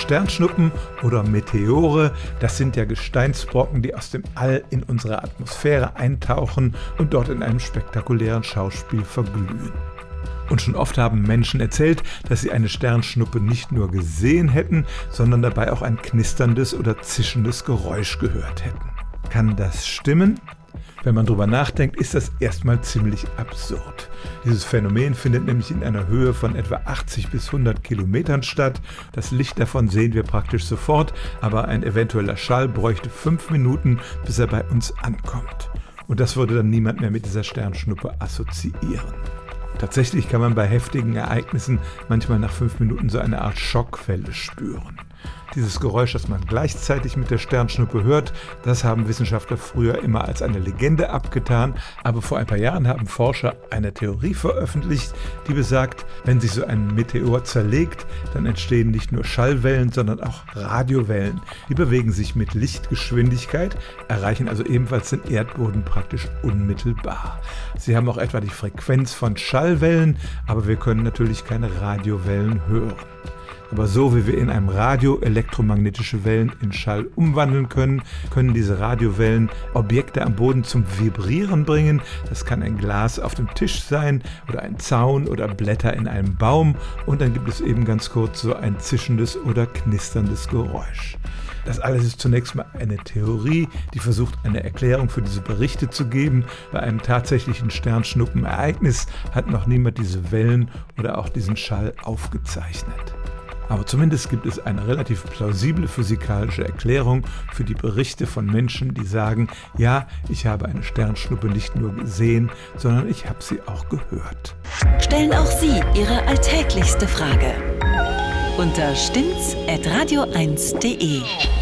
Sternschnuppen oder Meteore, das sind ja Gesteinsbrocken, die aus dem All in unsere Atmosphäre eintauchen und dort in einem spektakulären Schauspiel verglühen. Und schon oft haben Menschen erzählt, dass sie eine Sternschnuppe nicht nur gesehen hätten, sondern dabei auch ein knisterndes oder zischendes Geräusch gehört hätten. Kann das stimmen? Wenn man drüber nachdenkt, ist das erstmal ziemlich absurd. Dieses Phänomen findet nämlich in einer Höhe von etwa 80 bis 100 Kilometern statt. Das Licht davon sehen wir praktisch sofort, aber ein eventueller Schall bräuchte 5 Minuten, bis er bei uns ankommt. Und das würde dann niemand mehr mit dieser Sternschnuppe assoziieren. Tatsächlich kann man bei heftigen Ereignissen manchmal nach 5 Minuten so eine Art Schockwelle spüren. Dieses Geräusch, das man gleichzeitig mit der Sternschnuppe hört, das haben Wissenschaftler früher immer als eine Legende abgetan. Aber vor ein paar Jahren haben Forscher eine Theorie veröffentlicht, die besagt, wenn sich so ein Meteor zerlegt, dann entstehen nicht nur Schallwellen, sondern auch Radiowellen. Die bewegen sich mit Lichtgeschwindigkeit, erreichen also ebenfalls den Erdboden praktisch unmittelbar. Sie haben auch etwa die Frequenz von Schallwellen, aber wir können natürlich keine Radiowellen hören. Aber so wie wir in einem Radio elektromagnetische Wellen in Schall umwandeln können, können diese Radiowellen Objekte am Boden zum Vibrieren bringen. Das kann ein Glas auf dem Tisch sein oder ein Zaun oder Blätter in einem Baum. Und dann gibt es eben ganz kurz so ein zischendes oder knisterndes Geräusch. Das alles ist zunächst mal eine Theorie, die versucht, eine Erklärung für diese Berichte zu geben. Bei einem tatsächlichen Sternschnuppenereignis hat noch niemand diese Wellen oder auch diesen Schall aufgezeichnet. Aber zumindest gibt es eine relativ plausible physikalische Erklärung für die Berichte von Menschen, die sagen, ja, ich habe eine Sternschnuppe nicht nur gesehen, sondern ich habe sie auch gehört. Stellen auch Sie Ihre alltäglichste Frage unter stimmt's@radio1.de.